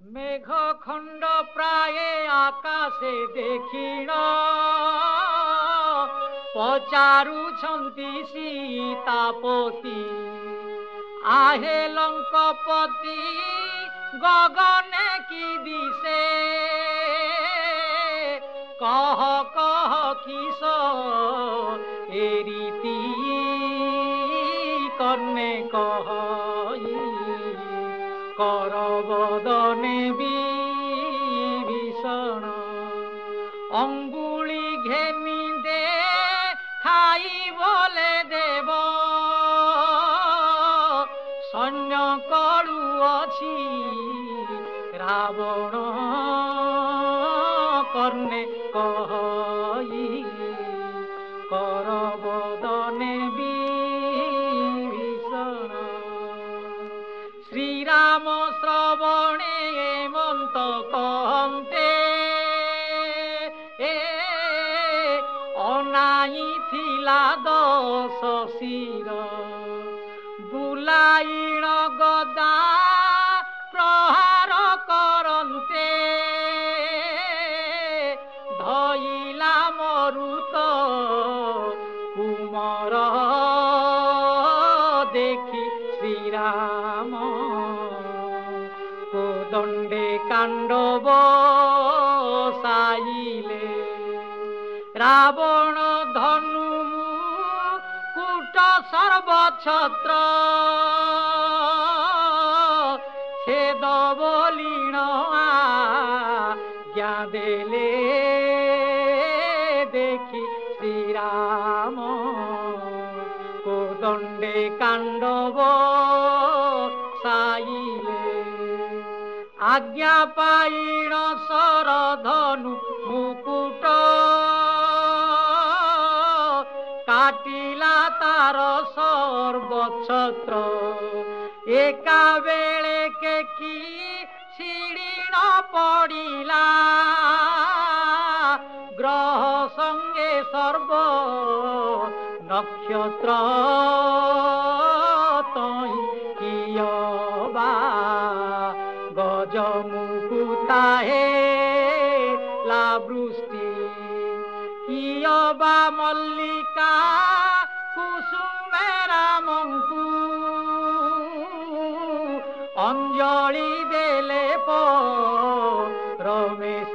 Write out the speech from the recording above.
মেঘ খণ্ড প্রায় আকাশে দেখিণ পচারুছন্তি সীতাপতি আহে লঙ্কপতি গগনে কি দিশে কহ কহ কিস এরিতি কর্ণে কহ করবদনে বিভীষণ অঙ্গুলি ঘেনি দে খাই বলে দেব সৈন্য কড়ু অছি রাবণ কর্ণে কহি করবদনে বিভীষণ শ্রীরাম শ্রবণে মন্ত কহন্তে অনাই থিলা দশ শির বুলাইণ গদা প্রহার করন্তে ধইলা মরুত কুমর দেখি শ্রীরাম কোদণ্ডে কাণ্ডব সাইলে রাবণ ধনু কুট সর্বছত্র ছেদ বলিণ আজ্ঞা দেলে দেখি শ্রীরাম কোদণ্ডে কাণ্ডব সাইলে আজ্ঞা পাইণ শরধনু মুকুট কাটিলা তার সর্বছত্র একা বেলেকে কি ছিড়িণ পড়িলা গ্রহ সঙ্গে সর্ব নক্ষত্র তই কিয়বা গজ মুকুতাহে লাবৃষ্টি কিয়বা মল্লিকা কুসুমেরা মঙ্কু অঞ্জলি দেলে রমেশ